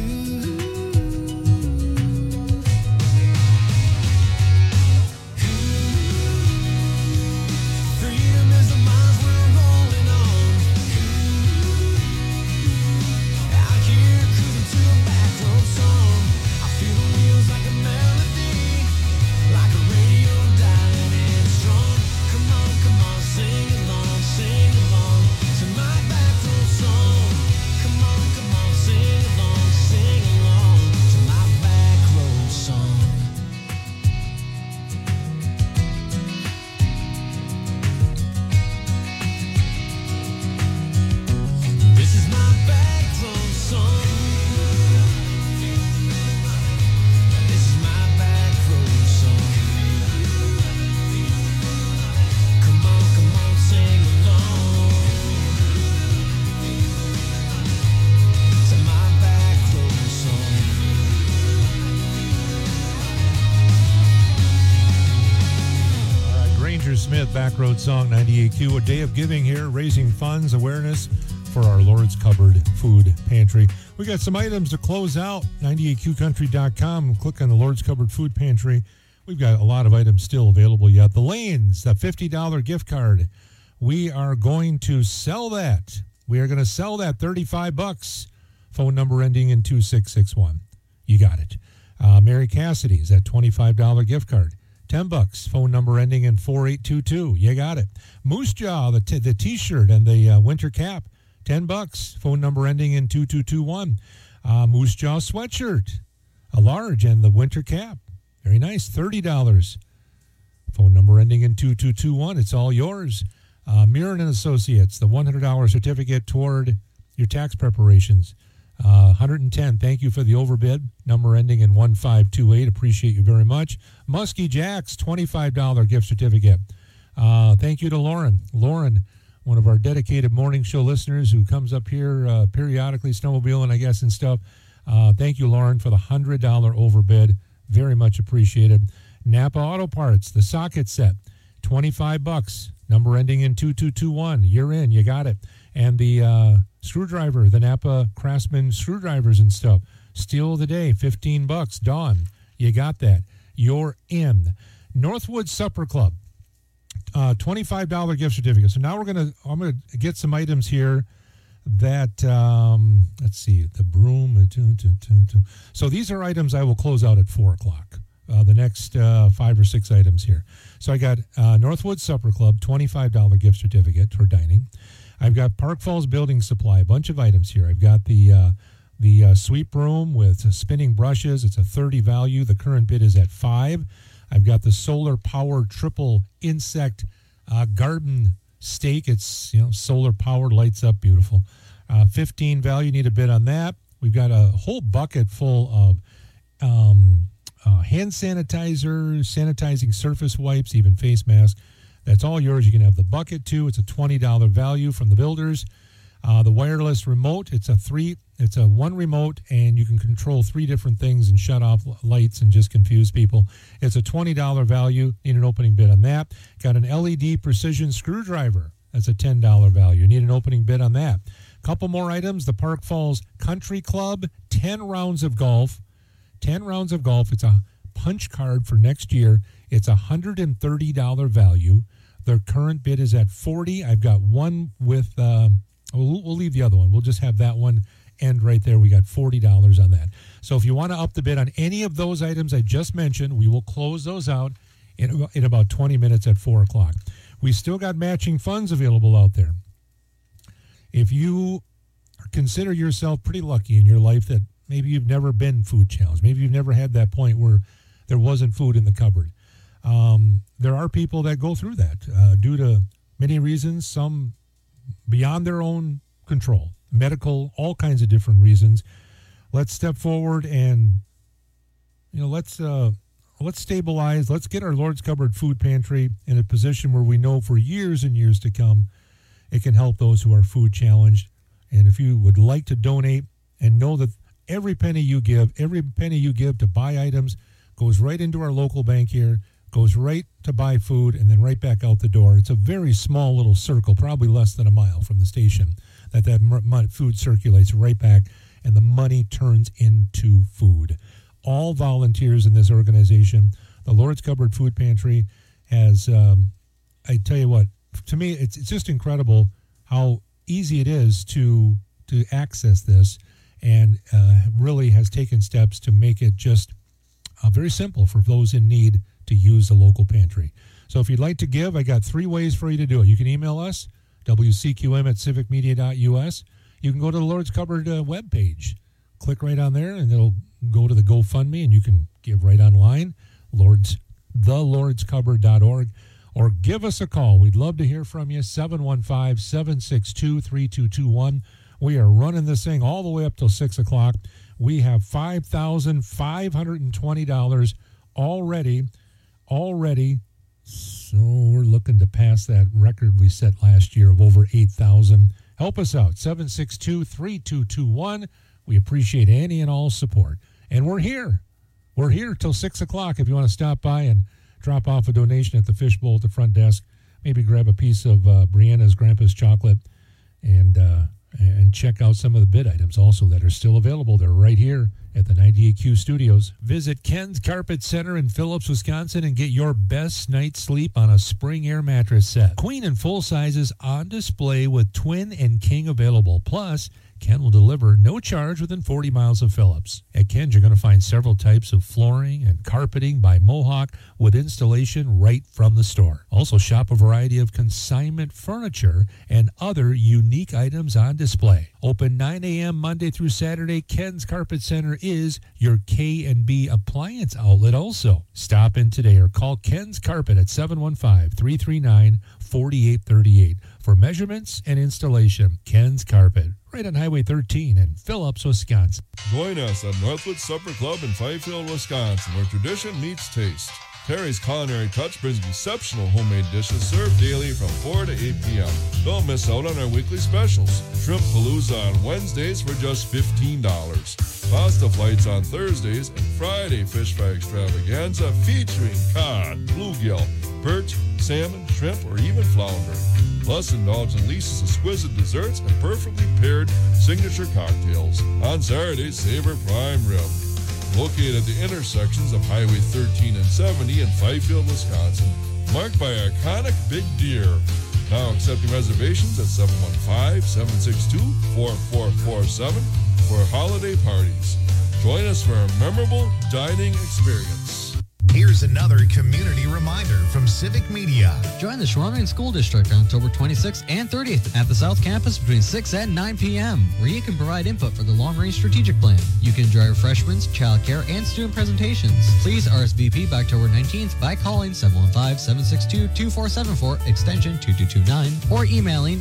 Freedom is the miles we're rolling on. Out here cruising to a back road song. I feel the wheels like a melody, like a radio dialing in strong. Come on, come on, sing along, sing along to my back road song. Come on, come on, sing along, sing along to my back road song. This is my back road song. This is my back road song. Come on, come on, sing along to my back road song. All right, Granger Smith, Backroad Song, ninety-eight Q. A day of giving here, raising funds, awareness for our Lord's Cupboard Food Pantry. We got some items to close out. ninety-eight Q country dot com. Click on the Lord's Cupboard Food Pantry. We've got a lot of items still available yet. The Lanes, the fifty dollars gift card. We are going to sell that. We are going to sell that thirty-five bucks. Phone number ending in two six six one. You got it. Uh, Mary Cassidy's, that twenty-five dollars gift card. ten bucks. Phone number ending in four eight two two. You got it. Moose Jaw, the, t- the t-shirt and the uh, winter cap. ten bucks. Phone number ending in two two two one. Uh, Moose Jaw sweatshirt. A large and the winter cap. Very nice. thirty dollars. Phone number ending in two two two one. It's all yours. Uh, Mirren and Associates, the one hundred dollars certificate toward your tax preparations. Uh, one hundred ten, thank you for the overbid. Number ending in one five two eight. Appreciate you very much. Muskie Jacks, twenty-five dollars gift certificate. Uh, thank you to Lauren. Lauren, one of our dedicated morning show listeners who comes up here uh, periodically, snowmobiling, I guess, and stuff. Uh, thank you, Lauren, for the one hundred dollars overbid. Very much appreciated. Napa Auto Parts, the socket set, twenty-five bucks. Number ending in two two two one. You're in. You got it. And the uh, screwdriver, the Napa Craftsman screwdrivers and stuff. Steal of the day, fifteen bucks. Dawn, you got that. You're in. Northwood Supper Club, uh, twenty-five dollars gift certificate. So now we're going to, I'm going to get some items here that, um, let's see, the broom. Uh, two, two, two, two. So these are items I will close out at four o'clock. Uh, the next uh, five or six items here. So I got uh, Northwood Supper Club, twenty-five dollars gift certificate for dining. I've got Park Falls Building Supply, a bunch of items here. I've got the uh, the uh, sweep broom with uh, spinning brushes. It's a thirty value. The current bid is at five. I've got the solar powered triple insect uh, garden stake. It's, you know, solar powered, lights up, beautiful. Uh, fifteen value. Need a bid on that. We've got a whole bucket full of um, Uh, hand sanitizer, sanitizing surface wipes, even face mask. That's all yours. You can have the bucket too. It's a twenty dollars value from the builders. Uh, the wireless remote, it's a three, it's a one remote, and you can control three different things and shut off lights and just confuse people. It's a twenty dollars value. Need an opening bid on that. Got an L E D precision screwdriver. That's a ten dollars value. Need an opening bid on that. Couple more items. The Park Falls Country Club, ten rounds of golf. ten rounds of golf. It's a punch card for next year. It's a one hundred thirty dollars value. Their current bid is at forty dollars. I've got one with, um, we'll, we'll leave the other one. We'll just have that one end right there. We got forty dollars on that. So if you want to up the bid on any of those items I just mentioned, we will close those out in, in about twenty minutes at four o'clock. We still got matching funds available out there. If you consider yourself pretty lucky in your life that maybe you've never been food challenged. Maybe you've never had that point where there wasn't food in the cupboard. Um, there are people that go through that uh, due to many reasons, some beyond their own control, medical, all kinds of different reasons. Let's step forward and, you know, let's uh, let's stabilize. Let's get our Lord's Cupboard Food Pantry in a position where we know for years and years to come it can help those who are food challenged. And if you would like to donate and know that every penny you give, every penny you give to buy items goes right into our local bank here, goes right to buy food, and then right back out the door. It's a very small little circle, probably less than a mile from the station, that that m- food circulates right back, and the money turns into food. All volunteers in this organization. The Lord's Cupboard Food Pantry has, um, I tell you what, to me, it's, it's just incredible how easy it is to to access this, and uh, really has taken steps to make it just uh, very simple for those in need to use the local pantry. So if you'd like to give, I got three ways for you to do it. You can email us, W C Q M at civic media dot U S. You can go to the Lord's Cupboard uh, webpage. Click right on there, and it'll go to the GoFundMe, and you can give right online, Lord's, the lords cupboard dot org. Or give us a call. We'd love to hear from you, seven one five, seven six two, three two two one. We are running this thing all the way up till six o'clock. We have five thousand five hundred twenty dollars already, already. So we're looking to pass that record we set last year of over eight thousand dollars. Help us out, seven six two, three two two one. We appreciate any and all support. And we're here. We're here till six o'clock if you want to stop by and drop off a donation at the fishbowl at the front desk. Maybe grab a piece of uh, Brianna's Grandpa's chocolate and uh, and check out some of the bid items also that are still available. They're right here at the ninety-eight Q studios. Visit Ken's Carpet Center in Phillips, Wisconsin, and get your best night's sleep on a Spring Air mattress set. Queen and full sizes on display with twin and king available. Plus, Ken will deliver no charge within forty miles of Phillips. At Ken's, you're going to find several types of flooring and carpeting by Mohawk with installation right from the store. Also, shop a variety of consignment furniture and other unique items on display display. Open nine a.m. Monday through Saturday, Ken's Carpet Center is your K and B appliance outlet also. Stop in today or call Ken's Carpet at seven one five, three three nine, four eight three eight for measurements and installation. Ken's Carpet, right on Highway thirteen in Phillips, Wisconsin. Join us at Northwood Supper Club in Fifield, Wisconsin, where tradition meets taste. Terry's Culinary Touch brings exceptional homemade dishes served daily from four to eight p.m. Don't miss out on our weekly specials. Shrimp Palooza on Wednesdays for just fifteen dollars. Pasta flights on Thursdays and Friday fish fry extravaganza featuring cod, bluegill, perch, salmon, shrimp, or even flounder. Plus, indulge in Lisa's exquisite desserts and perfectly paired signature cocktails. On Saturdays, savor prime rib. Located at the intersections of Highway thirteen and seventy in Fifield, Wisconsin, marked by iconic Big Deer. Now accepting reservations at seven one five, seven six two, four four four seven for holiday parties. Join us for a memorable dining experience. Here's another community reminder from Civic Media. Join the Shawanee School District on October twenty-sixth and thirtieth at the South Campus between six and nine p.m., where you can provide input for the long-range strategic plan. You can enjoy refreshments, childcare, and student presentations. Please R S V P by October nineteenth by calling seven one five, seven six two, two four seven four, extension two two two nine, or emailing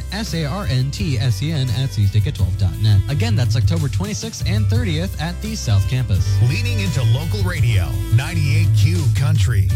sarntsen at c stick twelve dot net. Again, that's October twenty-sixth and thirtieth at the South Campus. Leaning into local radio, ninety-eight Q Country.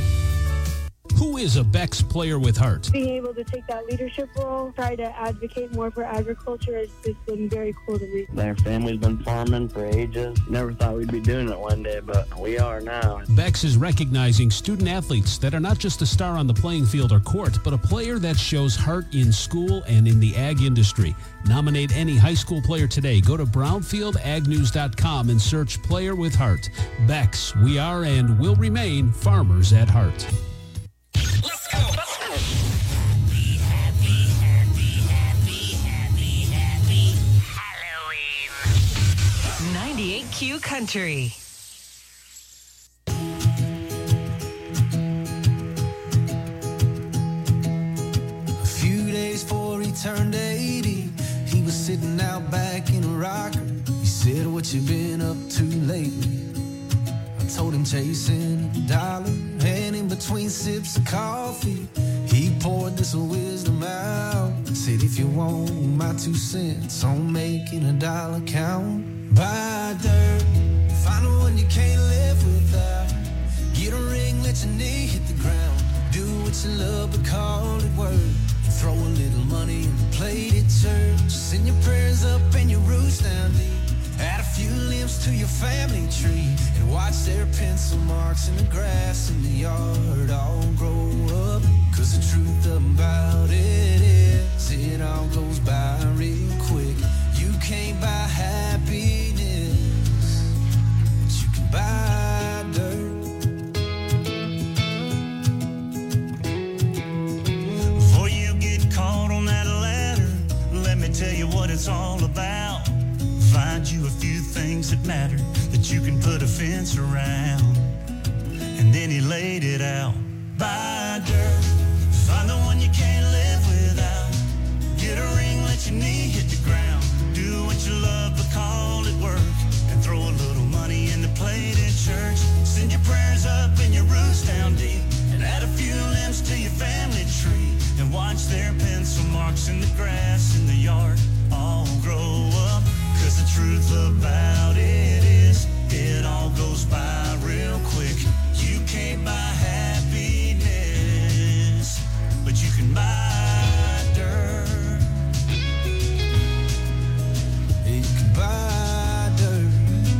Who is a Bex player with heart? Being able to take that leadership role, try to advocate more for agriculture has just been very cool to me. Their family's been farming for ages. Never thought we'd be doing it one day, but we are now. Bex is recognizing student athletes that are not just a star on the playing field or court, but a player that shows heart in school and in the ag industry. Nominate any high school player today. Go to brownfield ag news dot com and search Player with Heart. Bex, we are and will remain farmers at heart. Let's go. Let's go. Happy, happy, happy, happy, happy, happy Halloween. ninety-eight Q Country. A few days before he turned eighty, he was sitting out back in a rocker. He said, "What you been up to lately?" I told him chasing a dollar, and in between sips of coffee, he poured this wisdom out. Said, "If you want my two cents on making a dollar count, buy dirt, find the one you can't live without. Get a ring, let your knee hit the ground. Do what you love, but call it work. And throw a little money in the plate at church. Send your prayers up and your roots down deep. Add a few limbs to your family tree and watch their pencil marks in the grass in the yard all grow up. Cause the truth about it is, it all goes by real quick. You can't buy happiness, but you can buy dirt." Before you get caught on that ladder, let me tell you what it's all about. Find you a few things that matter that you can put a fence around. And then he laid it out. Buy dirt, find the one you can't live without. Get a ring, let your knee hit the ground. Do what you love, but call it work. And throw a little money in the plate at church. Send your prayers up and your roots down deep. And add a few limbs to your family tree. And watch their pencil marks in the grass in the yard all grow up. Cause the truth about it is, it all goes by real quick. You can't buy happiness, but you can buy dirt. You can buy dirt.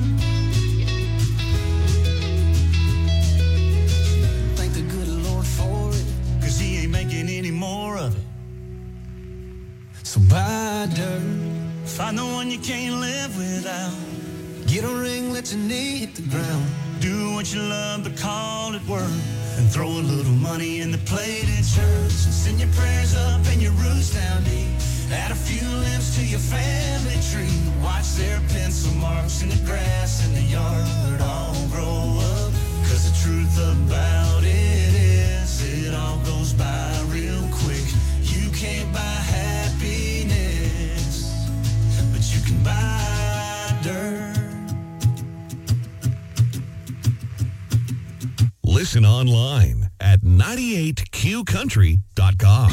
Thank the good Lord for it, cause he ain't making any more of it. So buy dirt. Find the one you can't live without. Get a ring, let your knee hit the ground. Do what you love, but call it work. And throw a little money in the plate at church. And send your prayers up and your roots down deep. Add a few limbs to your family tree. Watch their pencil marks in the grass in the yard all grow up. Cause the truth about it is, it all goes by real quick. You can't buy happiness, Listen online at ninety-eight q country dot com.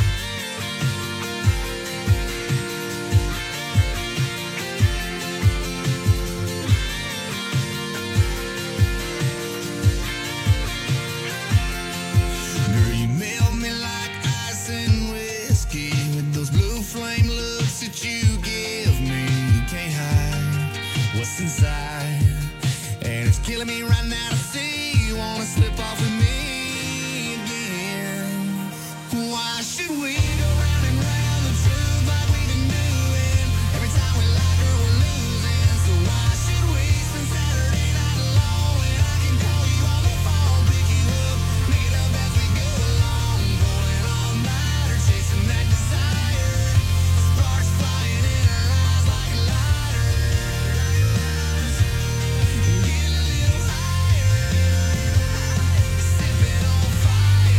Girl, you melt me like ice and whiskey with those blue flame looks that you give me. You can't hide what's inside, and it's killing me right now to see you wanna slip off with me again. Why should we go round and round the truth like we've been doing? Every time we lie, girl, we're losing. So why should we spend Saturday night alone when I can call you on the phone, pick you up, make it up as we go along, going all night or chasing that desire. Sparks flying in our eyes like a lighter. Get a little higher, sipping on fire.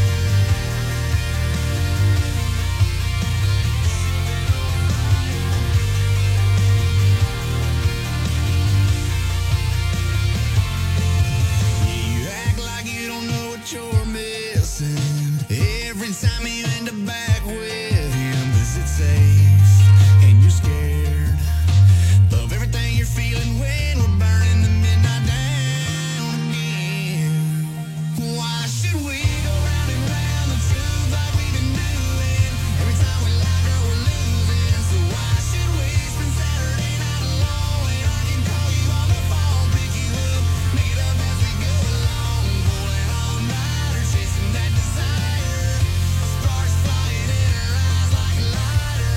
You act like you don't know what you're missing. Every time you end up back with him, is it safe? And you're scared of everything you're feeling when we're burning the midnight down again. Why should we go round and round the truth like we've been doing? Every time we lie, girl, we're losing. So why should we spend Saturday night alone when I can call you on the phone, pick you up, make it up as we go along, going all night or chasing that desire. Sparks flying in our eyes like a lighter.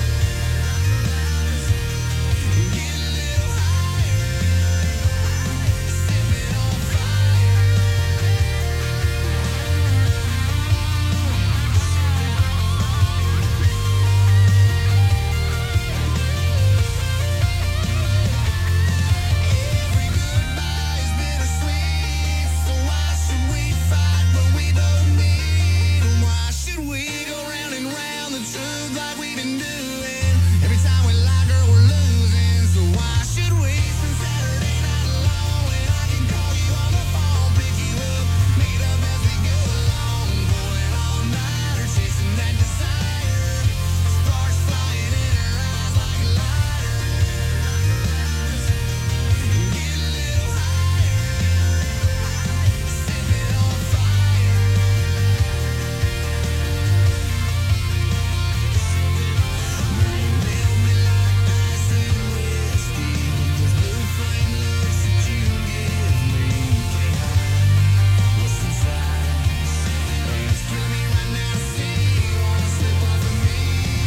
Get a little higher, sipping on Every goodbye is bittersweet. So why should we fight when we don't need? And why should we go round and round the truth like we've been doing? Every time we lie, girl, we're losing. So why should we spend Saturday night alone when I can call you on the phone, pick you up, make it up as we go along, going all night or chasing that desire. Sparks flying in our eyes like a lighter. Get a little higher, sipping on fire. Girl, you melt me like ice and whiskey with those blue flame looks that you give me. You can't hide what's inside, and it's killing me right now to see you wanna slip off of me.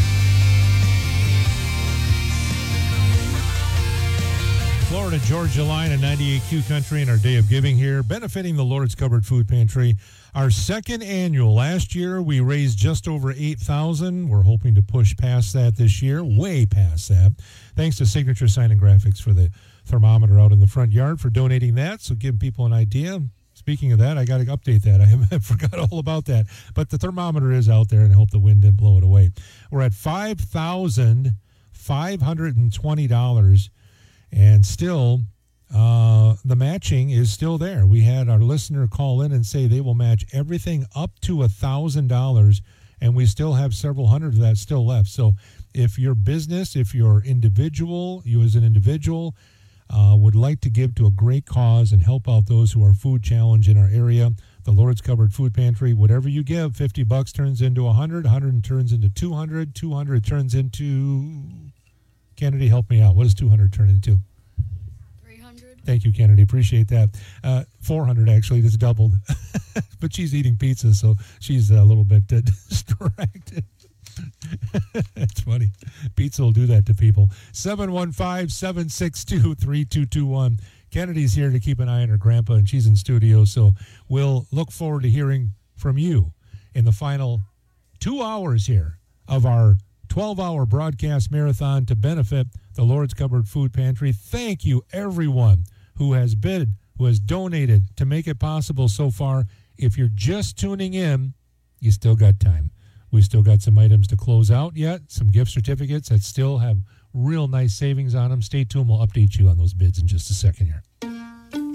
Florida Georgia line at ninety-eight Q Country in our Day of Giving here, benefiting the Lord's Cupboard Food Pantry. Our second annual. Last year we raised just over eight thousand. We're hoping to push past that this year, way past that. Thanks to Signature Sign and Graphics for the thermometer out in the front yard for donating that. So give people an idea. Speaking of that, I got to update that. I forgot all about that. But the thermometer is out there, and I hope the wind didn't blow it away. We're at five thousand five hundred twenty dollars. And still, uh, the matching is still there. We had our listener call in and say they will match everything up to one thousand dollars, and we still have several hundred of that still left. So if your business, if you're individual, you as an individual, uh, would like to give to a great cause and help out those who are food challenged in our area, the Lord's Cupboard Food Pantry, whatever you give, fifty bucks turns into one hundred, one hundred turns into two hundred, two hundred turns into... Kennedy, help me out. What does two hundred turn into? three hundred. Thank you, Kennedy. Appreciate that. Uh, four hundred, actually. That's doubled. But she's eating pizza, so she's a little bit uh, distracted. That's funny. Pizza will do that to people. seven one five, seven six two, three two two one. Kennedy's here to keep an eye on her grandpa, and she's in studio, so we'll look forward to hearing from you in the final two hours here of our twelve-hour broadcast marathon to benefit the Lord's Cupboard Food Pantry. Thank you, everyone who has bid, who has donated to make it possible so far. If you're just tuning in, you still got time. We still got some items to close out yet, some gift certificates that still have real nice savings on them. Stay tuned. We'll update you on those bids in just a second here.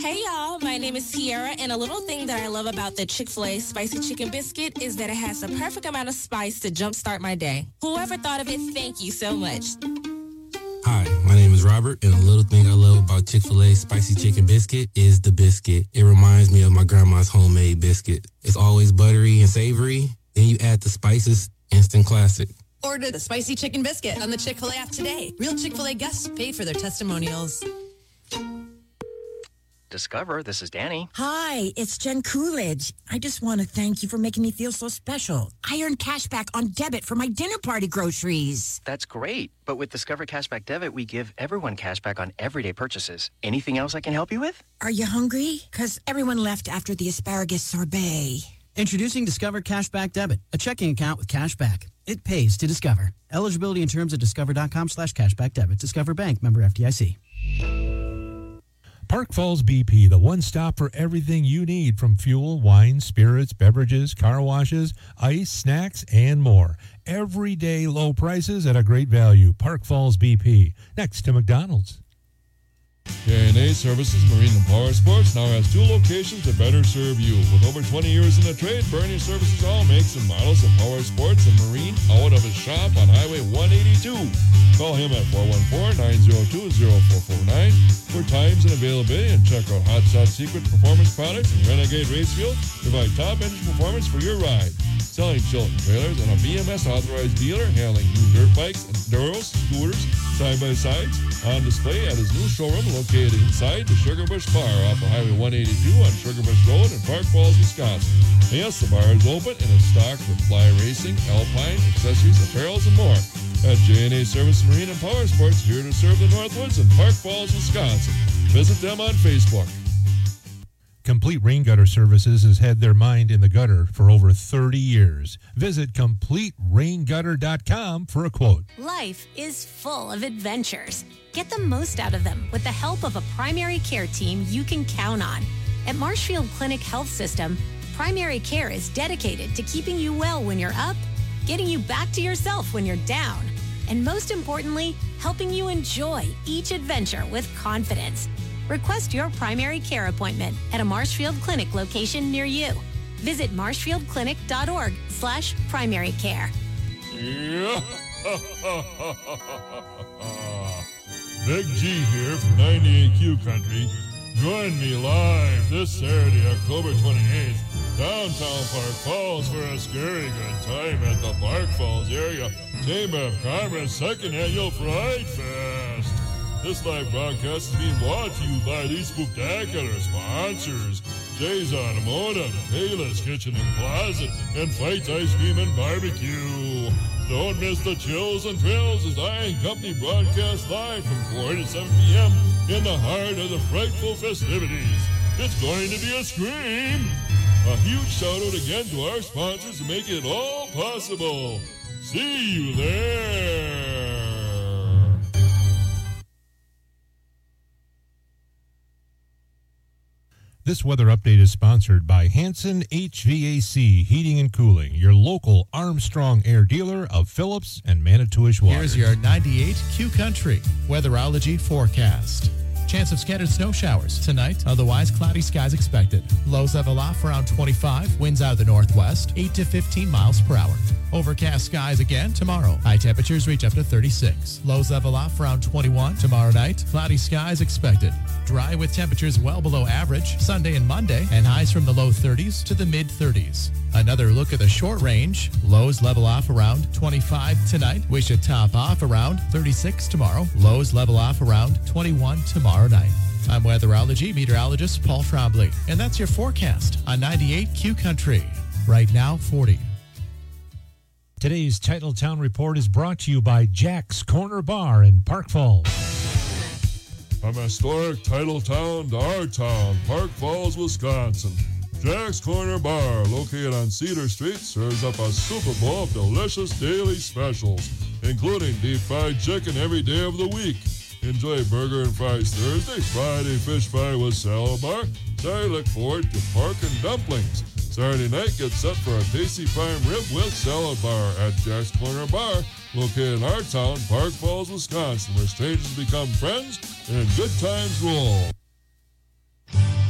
Hey y'all, my name is Tiara, and a little thing that I love about the Chick-fil-A Spicy Chicken Biscuit is that it has the perfect amount of spice to jumpstart my day. Whoever thought of it, thank you so much. Hi, my name is Robert, and a little thing I love about Chick-fil-A Spicy Chicken Biscuit is the biscuit. It reminds me of my grandma's homemade biscuit. It's always buttery and savory. Then you add the spices, instant classic. Order the Spicy Chicken Biscuit on the Chick-fil-A app today. Real Chick-fil-A guests paid for their testimonials. Discover, this is Danny. Hi, it's Jen Coolidge. I just want to thank you for making me feel so special. I earned cash back on debit for my dinner party groceries. That's great. But with Discover Cashback Debit, we give everyone cash back on everyday purchases. Anything else I can help you with? Are you hungry? Because everyone left after the asparagus sorbet. Introducing Discover Cashback Debit, a checking account with cash back. It pays to Discover. Eligibility and terms at discover.com slash cashback debit. Discover Bank, member F D I C. Park Falls B P, the one stop for everything you need from fuel, wine, spirits, beverages, car washes, ice, snacks, and more. Everyday low prices at a great value. Park Falls B P, next to McDonald's. K and A Services Marine and Power Sports now has two locations to better serve you. With over twenty years in the trade, Bernie Services all makes and models of power sports and marine out of his shop on Highway one eighty-two. Call him at four one four, nine zero two, zero four four nine for times and availability, and check out Hot Shot Secret Performance Products and Renegade Racefield. Provide top engine performance for your ride. Selling Chilton trailers and a B M S authorized dealer, handling new dirt bikes, enduros, scooters, side-by-sides, on display at his new showroom located inside the Sugarbush Bar off of Highway one eighty-two on Sugarbush Road in Park Falls, Wisconsin. Yes, the bar is open and is stocked with fly racing, alpine, accessories, apparels, and more. At J and A Service Marine and Power Sports, here to serve the Northwoods in Park Falls, Wisconsin. Visit them on Facebook. Complete Rain Gutter Services has had their mind in the gutter for over thirty years. Visit complete rain gutter dot com for a quote. Life is full of adventures. Get the most out of them with the help of a primary care team you can count on. At Marshfield Clinic Health System, primary care is dedicated to keeping you well when you're up, getting you back to yourself when you're down, and most importantly, helping you enjoy each adventure with confidence. Request your primary care appointment at a Marshfield Clinic location near you. Visit marshfieldclinic.org slash primary care. Yeah. Big G here from ninety-eight Q Country. Join me live this Saturday, October twenty-eighth, downtown Park Falls for a scary good time at the Park Falls Area Chamber of Commerce second annual Fright Fest. This live broadcast is being brought to you by these spectacular sponsors: Jay's Automotive, Kayla's Kitchen and Closet, and Fights Ice Cream and Barbecue. Don't miss the chills and thrills as I and company broadcast live from four to seven p.m. in the heart of the frightful festivities. It's going to be a scream. A huge shout out again to our sponsors to make it all possible. See you there. This weather update is sponsored by Hanson H V A C Heating and Cooling, your local Armstrong Air dealer of Phillips and Manitowish Water. Here's your ninety-eight Q Country weatherology forecast. Chance of scattered snow showers tonight, otherwise cloudy skies expected. Lows level off around twenty-five, winds out of the northwest, eight to fifteen miles per hour. Overcast skies again tomorrow. High temperatures reach up to thirty-six. Lows level off around twenty-one. Tomorrow night, cloudy skies expected. Dry with temperatures well below average Sunday and Monday, and highs from the low thirties to the mid thirties. Another look at the short range. Lows level off around twenty-five tonight. We should top off around thirty-six tomorrow. Lows level off around twenty-one tomorrow night. I'm weatherology meteorologist Paul Trombley, and that's your forecast on ninety-eight Q Country. Right now, forty. Today's Titletown Report is brought to you by Jack's Corner Bar in Park Falls. From historic Titletown to our town, Park Falls, Wisconsin, Jack's Corner Bar, located on Cedar Street, serves up a Super Bowl of delicious daily specials, including deep fried chicken every day of the week. Enjoy burger and fries Thursday, Friday fish fry with salad bar. Saturday, look forward to pork and dumplings. Saturday night, get set for a tasty prime rib with salad bar at Jack's Corner Bar, located in our town, Park Falls, Wisconsin, where strangers become friends and good times roll.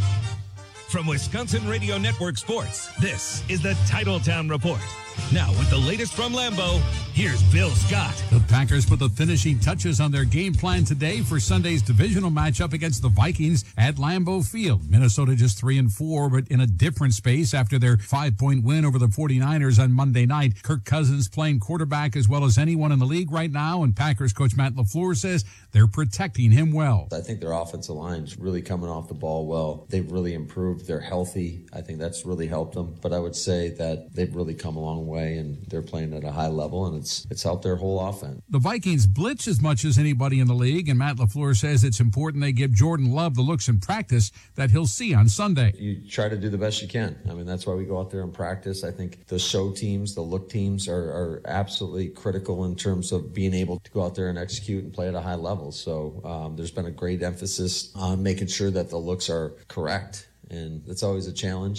From Wisconsin Radio Network Sports, this is the Titletown Report. Now, with the latest from Lambeau, here's Bill Scott. The Packers put the finishing touches on their game plan today for Sunday's divisional matchup against the Vikings at Lambeau Field. Minnesota just three and four, but in a different space after their five-point win over the forty-niners on Monday night. Kirk Cousins playing quarterback as well as anyone in the league right now, and Packers coach Matt LaFleur says they're protecting him well. I think their offensive line's really coming off the ball well. They've really improved. They're healthy. I think that's really helped them. But I would say that they've really come a long way, and they're playing at a high level, and it's it's helped their whole offense. The Vikings blitz as much as anybody in the league, and Matt LaFleur says it's important they give Jordan Love the looks in practice that he'll see on Sunday. You try to do the best you can. I mean, that's why we go out there and practice. I think the show teams, the look teams are, are absolutely critical in terms of being able to go out there and execute and play at a high level. So um, there's been a great emphasis on making sure that the looks are correct, and it's always a challenge.